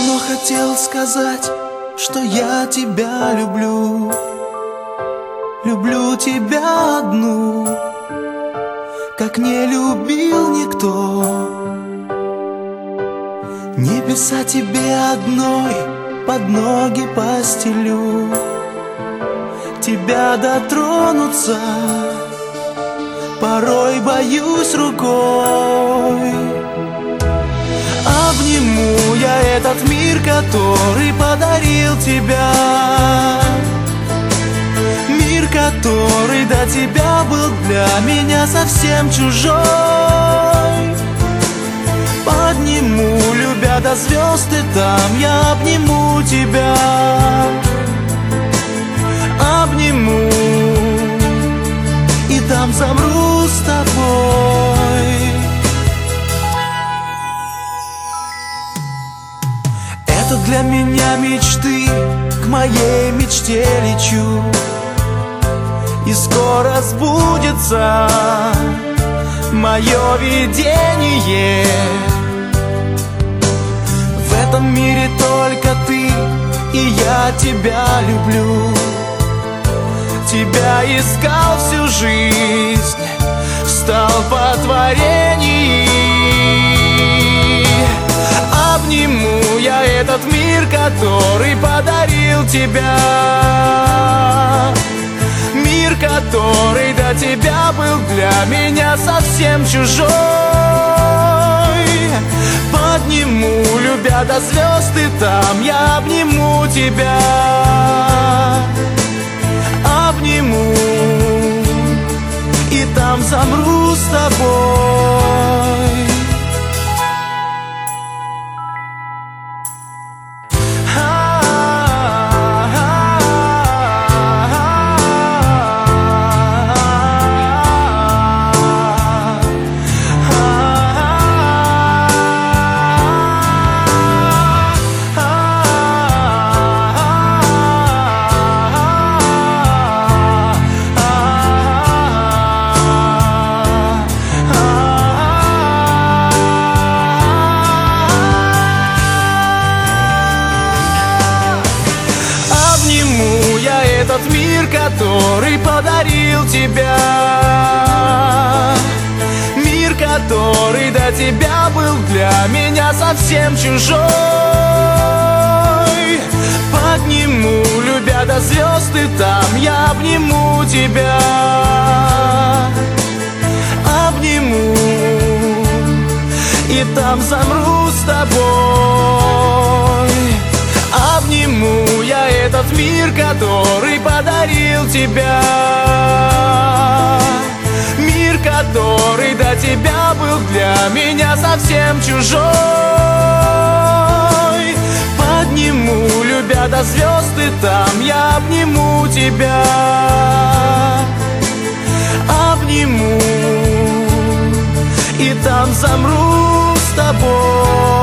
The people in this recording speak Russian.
давно хотел сказать, что я тебя люблю. Люблю тебя одну, как не любил никто. Небеса тебе одной под ноги постелю. Тебя дотронуться порой боюсь рукой. Обниму я этот мир, который подарил тебя. Мир, который до тебя был для меня совсем чужой. Подниму, любя до звезд, и там я обниму тебя. Обниму, и там замру с тобой. Это для меня мечты, к моей мечте лечу. И скоро сбудется мое видение. В этом мире только ты, и я тебя люблю. Тебя искал всю жизнь, стал по творению. Обниму я этот мир, который подарил тебя. Мир, который до тебя был для меня совсем чужой. Подниму, любя до звезд, и там я обниму тебя. Обниму, и там замру с тобой. Этот мир, который подарил тебя. Мир, который до тебя был для меня совсем чужой. Подниму, любя до звезд, и там я обниму тебя. Обниму, и там замру с тобой. Обниму я этот мир, который подарил тебя. Мир, который до тебя был для меня совсем чужой. Подниму, любя до звезд, и там я обниму тебя. Обниму, и там замру с тобой.